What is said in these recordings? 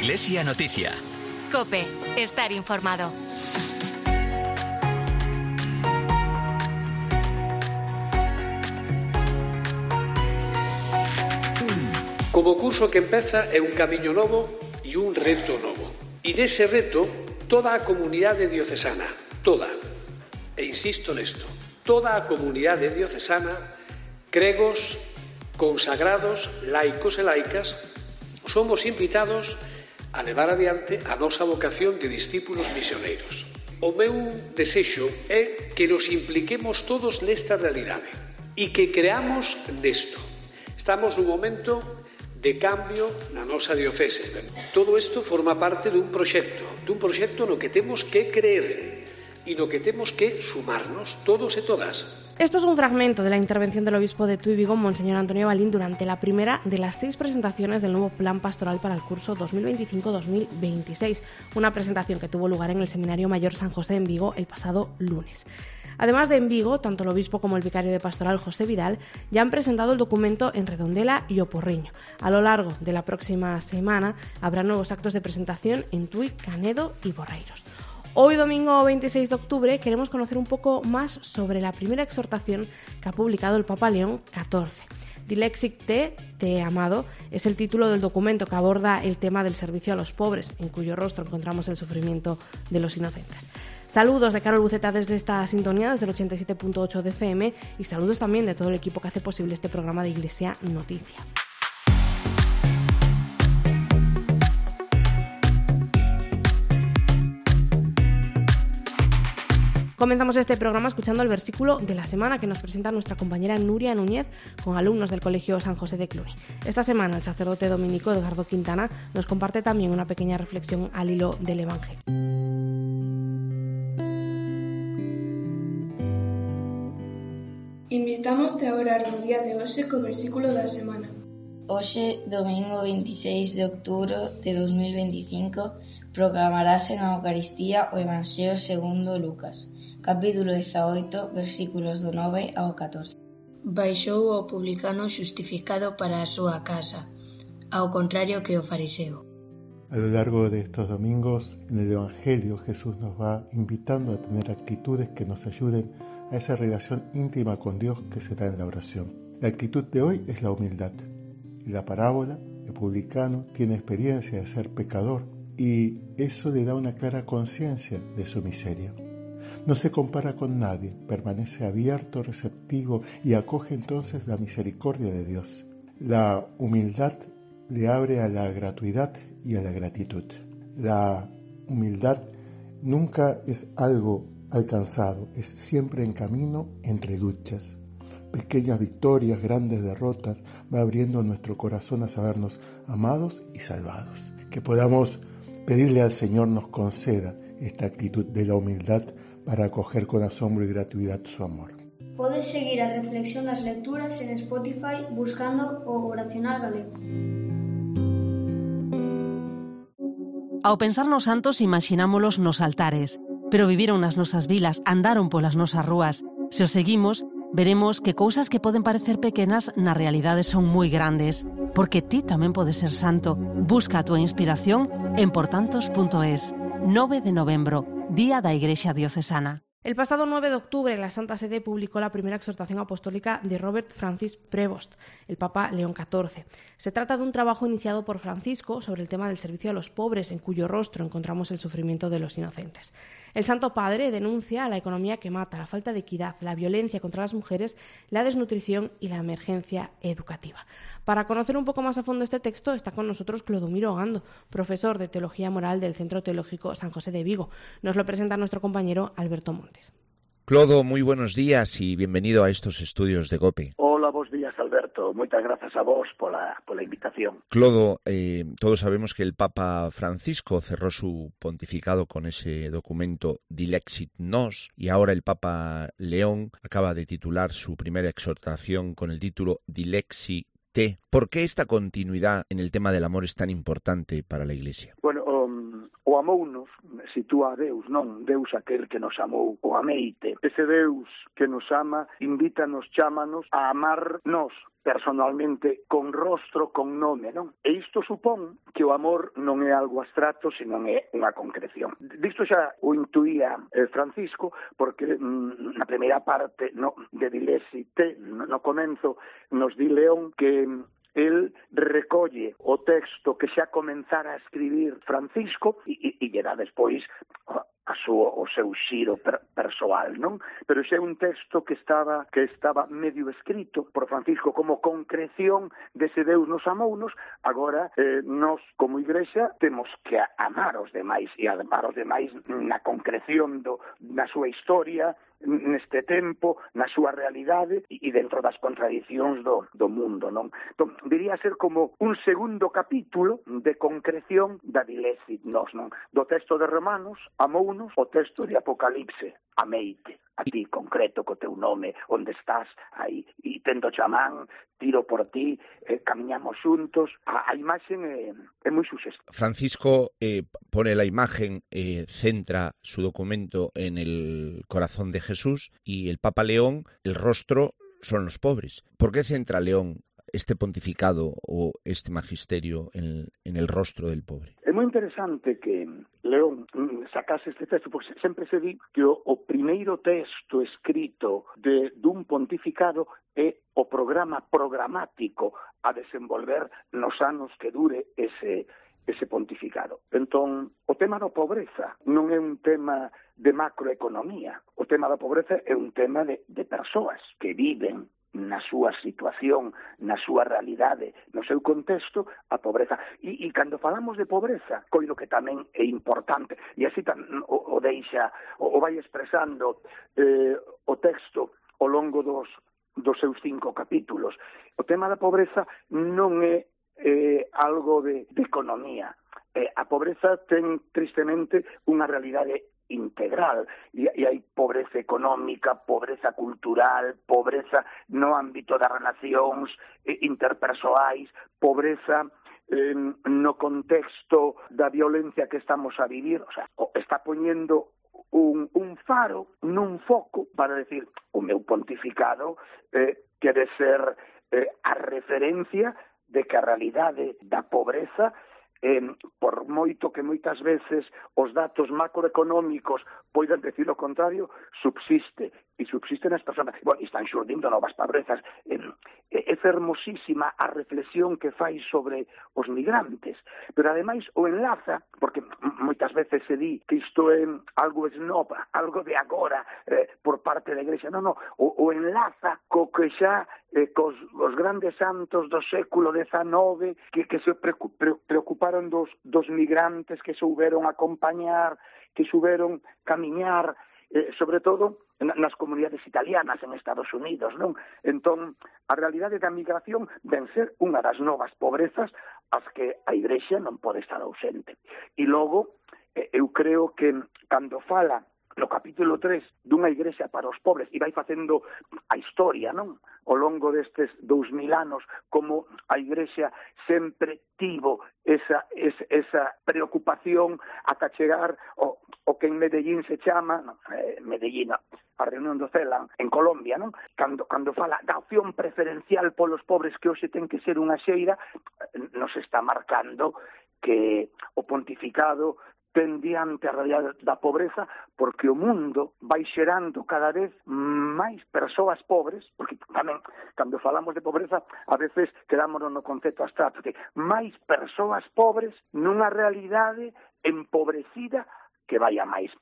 Iglesia Noticia. COPE. Estar informado. Como curso que empeza é un camiño novo e un reto novo. E nese reto, toda a comunidade diocesana, toda, e insisto nesto, toda a comunidade diocesana, cregos, consagrados, laicos e laicas, somos invitados a levar adiante a nosa vocación de discípulos misioneiros. O meu desexo é que nos impliquemos todos nesta realidade e que creamos nesto. Estamos nun momento de cambio na nosa diocese. Todo isto forma parte dun proxecto no que temos que creer e no que temos que sumarnos todos e todas. Esto es un fragmento de la intervención del obispo de Tuy Vigo, Monseñor Antonio Balín, durante la primera de las 6 presentaciones del nuevo Plan Pastoral para el curso 2025-2026, una presentación que tuvo lugar en el Seminario Mayor San José en Vigo el pasado lunes. Además de en Vigo, tanto el obispo como el vicario de pastoral José Vidal ya han presentado el documento en Redondela y Oporriño. A lo largo de la próxima semana habrá nuevos actos de presentación en Tui, Canedo y Borreiros. Hoy, domingo 26 de octubre, queremos conocer un poco más sobre la primera exhortación que ha publicado el Papa León XIV. Dilexit te amado es el título del documento que aborda el tema del servicio a los pobres, en cuyo rostro encontramos el sufrimiento de los inocentes. Saludos de Carol Buceta desde esta sintonía, desde el 87.8 de FM, y saludos también de todo el equipo que hace posible este programa de Iglesia Noticia. Comenzamos este programa escuchando el versículo de la semana que nos presenta nuestra compañera Nuria Núñez con alumnos del Colegio San José de Cluny. Esta semana el sacerdote dominico Edgardo Quintana nos comparte también una pequeña reflexión al hilo del Evangelio. Invitámoste a orar no día de hoxe co versículo da semana. Hoxe, domingo 26 de outubro de 2025, proclamarase na Eucaristía o Evanxeo segundo Lucas, capítulo 18, versículos do 9 ao 14. Baixou o publicano xustificado para a súa casa, ao contrario que o fariseo. A lo largo de estos domingos, en el Evangelio, Jesús nos va invitando a tener actitudes que nos ayuden a esa relación íntima con Dios que se da en la oración. La actitud de hoy es la humildad. En la parábola, el publicano tiene experiencia de ser pecador y eso le da una clara conciencia de su miseria. No se compara con nadie, permanece abierto, receptivo y acoge entonces la misericordia de Dios. La humildad le abre a la gratuidad y a la gratitud. La humildad nunca es algo alcanzado, es siempre en camino entre luchas. Pequeñas victorias, grandes derrotas, va abriendo nuestro corazón a sabernos amados y salvados. Que podamos pedirle al Señor nos conceda esta actitud de la humildad para acoger con asombro y gratuidad su amor. Podes seguir a reflexión das lecturas en Spotify buscando o Oracional Galego. Ao pensar nos santos imaxinámolos nos altares, pero viviron nas nosas vilas, andaron polas nosas rúas. Se os seguimos, veremos que cousas que poden parecer pequenas na realidade son moi grandes, porque ti tamén podes ser santo. Busca a túa inspiración en portantos.es. 9 de novembro, Día da Igrexa Diocesana. El pasado 9 de octubre, la Santa Sede publicó la primera exhortación apostólica de Robert Francis Prevost, el Papa León XIV. Se trata de un trabajo iniciado por Francisco sobre el tema del servicio a los pobres, en cuyo rostro encontramos el sufrimiento de los inocentes. El Santo Padre denuncia la economía que mata, la falta de equidad, la violencia contra las mujeres, la desnutrición y la emergencia educativa. Para conocer un poco más a fondo este texto está con nosotros Clodomiro Ogando, profesor de Teología Moral del Centro Teológico San José de Vigo. Nos lo presenta nuestro compañero Alberto Montes. Clodo, muy buenos días y bienvenido a estos estudios de COPE. Hola, bons días, Alberto. Moitas grazas a vos pola invitación. Clodo, todos sabemos que el Papa Francisco cerró su pontificado con ese documento Dilexit Nos y ahora el Papa León acaba de titular su primera exhortación con el título Dilexit Te. ¿Por qué esta continuidad en el tema del amor es tan importante para la Iglesia? Bueno, o amounos sitúa a Deus, non? Deus aquel que nos amou, o ameite. Ese Deus que nos ama, invítanos, chámanos a amar nos personalmente, con rostro, con nome, non? E isto supón que o amor non é algo abstracto, senón é unha concreción. Disto xa o intuía Francisco, porque na primeira parte de Dilecite, no comenzo, nos di León que el recolle o texto que xa comenzara a escribir Francisco e lle dá despois o seu xiro persoal, non? Pero xa é un texto que estaba medio escrito por Francisco como concreción dese Deus nos amounos. Agora, nós, como Igrexa, temos que amar os demais, e amar os demais na concreción na súa historia, neste tempo, na súa realidade e dentro das contradicións do mundo, non? Entón, diría ser como un segundo capítulo de concreción da Dilecit nos, non? Do texto de Romanos, amounos, o texto de Apocalipse, ameite, a ti concreto co teu nome, onde estás aí, e tendo chamán, tiro por ti, camiñamos xuntos. A imaxe é moi suxestiva. Francisco pone la imagen, centra su documento en el corazón de Jesús, y el Papa León, el rostro son los pobres. ¿Por qué centra León este pontificado o este magisterio en el rostro del pobre? É moi interesante que León sacase este texto, porque sempre se di que o primeiro texto escrito dun pontificado é o programa programático a desenvolver nos anos que dure ese pontificado. Entón, o tema da pobreza non é un tema de macroeconomía. O tema da pobreza é un tema de persoas que viven na súa situación, na súa realidade, no seu contexto, a pobreza. E cando falamos de pobreza, coido que tamén é importante, e así o deixa, o vai expresando o texto ao longo dos seus 5 capítulos. O tema da pobreza non é algo de economía. A pobreza ten, tristemente, unha realidade integral, e hai pobreza económica, pobreza cultural, pobreza no ámbito das relacións interpersoais, pobreza no contexto da violencia que estamos a vivir. O sea, está poñendo un faro nun foco para decir, o meu pontificado quere ser a referencia de que a realidade da pobreza, por moito que moitas veces os datos macroeconómicos poidan decir o contrario, subsiste, e subsiste nas persoas. Bueno, están xurdindo novas pobrezas. É fermosísima a reflexión que fai sobre os migrantes, pero ademais o enlaza, porque moitas veces se di que isto é algo snob, algo de agora por parte da Igrexa. Non, o enlaza co que xa cos grandes santos do século XIX que se preocuparon dos migrantes, que souberon acompañar, que souberon camiñar, sobre todo nas comunidades italianas en Estados Unidos, non? Entón, a realidade da migración ven ser unha das novas pobrezas as que a Igrexa non pode estar ausente. E logo, eu creo que cando fala no capítulo 3 dunha igrexa para os pobres, e vai facendo a historia, non? Ao longo destes 2000 anos, como a igrexa sempre tivo esa preocupación ata chegar o que en Medellín se chama, Medellín, a reunión do CELAM, en Colombia, non? Cando fala da opción preferencial polos pobres, que hoxe ten que ser unha xeira, nos está marcando que o pontificado ten diante a realidade da pobreza, porque o mundo vai xerando cada vez máis persoas pobres, porque tamén, cando falamos de pobreza, a veces quedámonos no concepto abstracto, que máis persoas pobres nunha realidade empobrecida que vai a máis.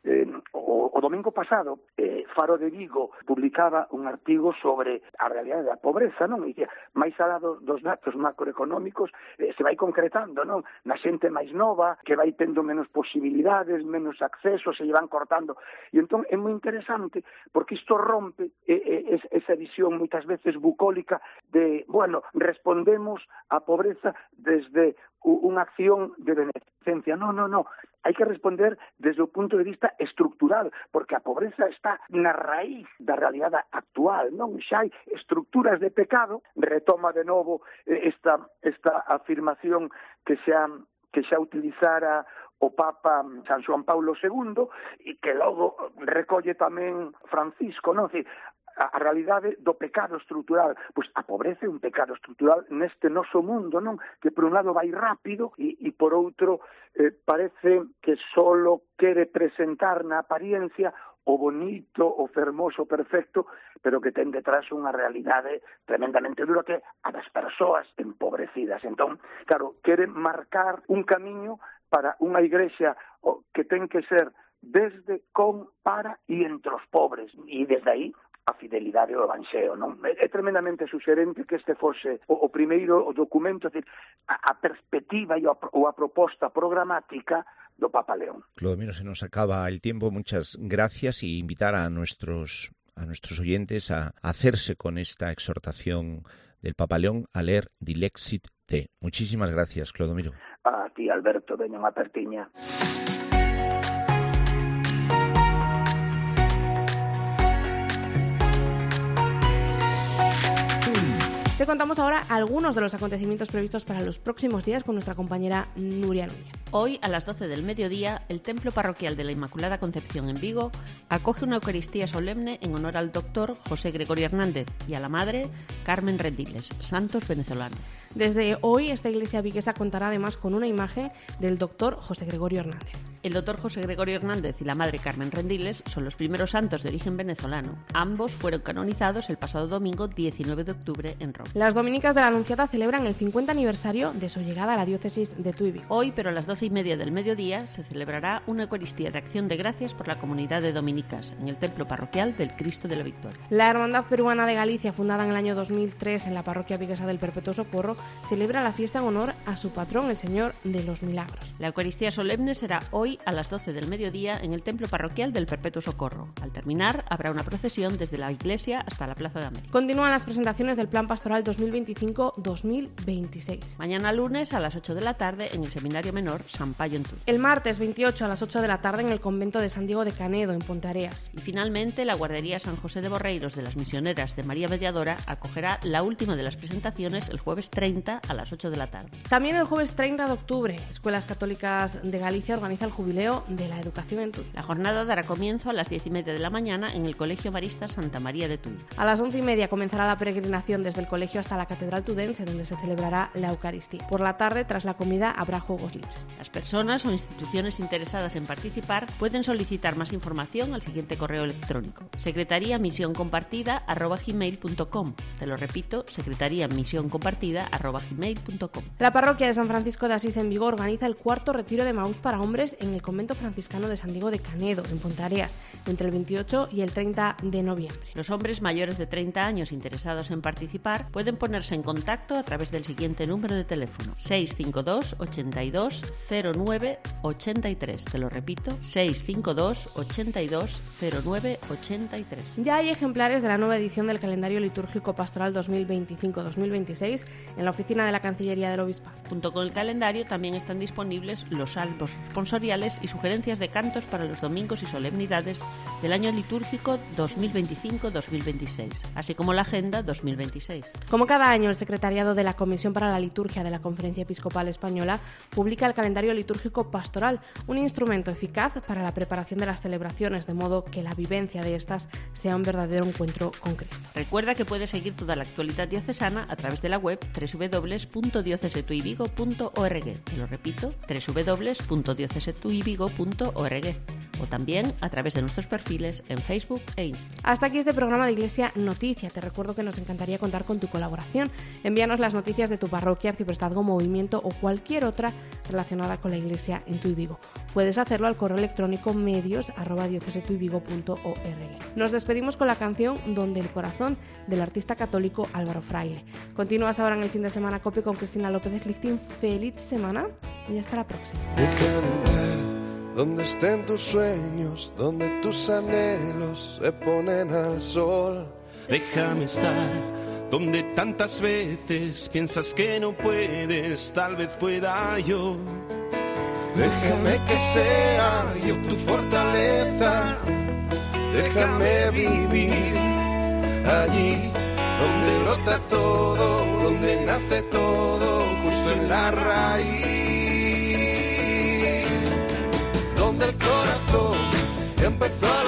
O domingo pasado, Faro de Vigo publicaba un artigo sobre a realidade da pobreza, non? E dicía, máis alá dos datos macroeconómicos, se vai concretando, non? Na xente máis nova, que vai tendo menos posibilidades, menos acceso, se lle van cortando. E entón é moi interesante, porque isto rompe esa visión moitas veces bucólica de, bueno, respondemos á pobreza desde unha acción de beneficencia. Non. Hai que responder desde o punto de vista estructural, porque a pobreza está na raíz da realidade actual, non? Xa hai estructuras de pecado, retoma de novo esta afirmación que xa que xa utilizara o Papa San Xoán Paulo II e que logo recolle tamén Francisco, non? A realidade do pecado estrutural, pois a pobreza é un pecado estrutural neste noso mundo, non? Que por un lado vai rápido e por outro parece que solo quere presentar na apariencia o bonito, o fermoso, perfecto, pero que ten detrás unha realidade tremendamente dura que é a das persoas empobrecidas. Entón, claro, quere marcar un camiño para unha igrexa que ten que ser desde, con, para e entre os pobres. E desde aí a fidelidade ao Evanxeo, non? É tremendamente suxerente que este fose o primeiro documento, é dicir, a perspectiva e a proposta programática do Papa León. Clodomiro, se nos acaba el tiempo. Muchas gracias y invitar a nuestros oyentes a hacerse con esta exhortación del Papa León, a leer Dilexit Te. Muchísimas gracias, Clodomiro. A ti, Alberto, veña unha apertiña. Te contamos ahora algunos de los acontecimientos previstos para los próximos días con nuestra compañera Nuria Núñez. Hoy, a las 12 del mediodía, el Templo Parroquial de la Inmaculada Concepción en Vigo acoge una Eucaristía solemne en honor al doctor José Gregorio Hernández y a la madre Carmen Rendiles, santos venezolanos. Desde hoy, esta iglesia viguesa contará además con una imagen del doctor José Gregorio Hernández. El doctor José Gregorio Hernández y la madre Carmen Rendiles son los primeros santos de origen venezolano. Ambos fueron canonizados el pasado domingo 19 de octubre en Roma. Las dominicas de la Anunciada celebran el 50 aniversario de su llegada a la diócesis de Tuy Vigo. Hoy, pero a las 12:30 del mediodía, se celebrará una Eucaristía de acción de gracias por la comunidad de dominicas en el templo parroquial del Cristo de la Victoria. La Hermandad Peruana de Galicia, fundada en el año 2003 en la parroquia viguesa del Perpetuo Socorro, celebra la fiesta en honor a su patrón, el Señor de los Milagros. La Eucaristía solemne será hoy a las 12 del mediodía en el templo parroquial del Perpetuo Socorro. Al terminar, habrá una procesión desde la iglesia hasta la Plaza de América. Continúan las presentaciones del Plan Pastoral 2025-2026. Mañana lunes a las 8 de la tarde en el Seminario Menor San Payo en Tuy. El martes 28 a las 8 de la tarde en el convento de San Diego de Canedo, en Ponteareas. Y finalmente, la guardería San José de Borreiros de las Misioneras de María Mediadora acogerá la última de las presentaciones el jueves 30 a las 8 de la tarde. También el jueves 30 de octubre, Escuelas Católicas de Galicia organiza el jubileo de la educación en Tuy. La jornada dará comienzo a las 10:30 de la mañana en el Colegio Marista Santa María de Tuy. A las 11:30 comenzará la peregrinación desde el colegio hasta la Catedral Tudense, donde se celebrará la Eucaristía. Por la tarde, tras la comida, habrá juegos libres. Las personas o instituciones interesadas en participar pueden solicitar más información al siguiente correo electrónico: secretariamisioncompartida@gmail.com. Te lo repito, secretariamisioncompartida@gmail.com. La parroquia de San Francisco de Asís en Vigo organiza el cuarto retiro de Maús para hombres en el convento franciscano de San Diego de Canedo, en Ponteareas, entre el 28 y el 30 de noviembre. Los hombres mayores de 30 años interesados en participar pueden ponerse en contacto a través del siguiente número de teléfono: 652 82 09 83. Te lo repito, 652 82 09 83. Ya hay ejemplares de la nueva edición del calendario litúrgico pastoral 2025-2026 en la oficina de la Cancillería del Obispado. Junto con el calendario también están disponibles los salmos responsoriales y sugerencias de cantos para los domingos y solemnidades del año litúrgico 2025-2026, así como la Agenda 2026. Como cada año, el Secretariado de la Comisión para la Liturgia de la Conferencia Episcopal Española publica el calendario litúrgico pastoral, un instrumento eficaz para la preparación de las celebraciones, de modo que la vivencia de estas sea un verdadero encuentro con Cristo. Recuerda que puedes seguir toda la actualidad diocesana a través de la web www.diocesetuyvigo.org. Te lo repito, www.diocesetuyvigo.org. O también a través de nuestros perfiles en Facebook e Instagram. Hasta aquí este programa de Iglesia Noticia. Te recuerdo que nos encantaría contar con tu colaboración. Envíanos las noticias de tu parroquia, arciprestazgo, movimiento o cualquier otra relacionada con la Iglesia en Tuy Vigo. Puedes hacerlo al correo electrónico medios@diocesetuyvigo.org. Nos despedimos con la canción Donde el corazón, del artista católico Álvaro Fraile. Continúas ahora en el fin de semana COPE con Cristina López Lichting. Feliz semana y hasta la próxima. Donde estén tus sueños, donde tus anhelos se ponen al sol. Déjame estar donde tantas veces piensas que no puedes, tal vez pueda yo. Déjame que sea yo tu fortaleza, déjame vivir allí donde brota todo, donde nace todo, justo en la raíz. y empezó